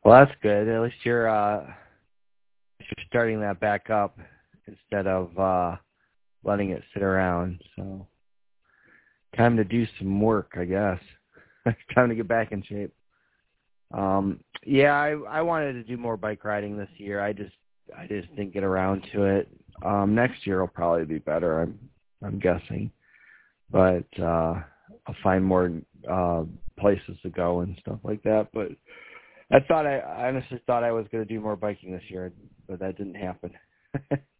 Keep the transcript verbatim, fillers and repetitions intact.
Well, that's good. At least you're uh, you're starting that back up instead of uh, letting it sit around. So time to do some work, I guess. Time to get back in shape. Um, yeah, I I wanted to do more bike riding this year. I just I just didn't get around to it. Um, next year will probably be better. I'm I'm guessing, but uh, I'll find more uh, places to go and stuff like that. But I thought I, I honestly thought I was going to do more biking this year, but that didn't happen.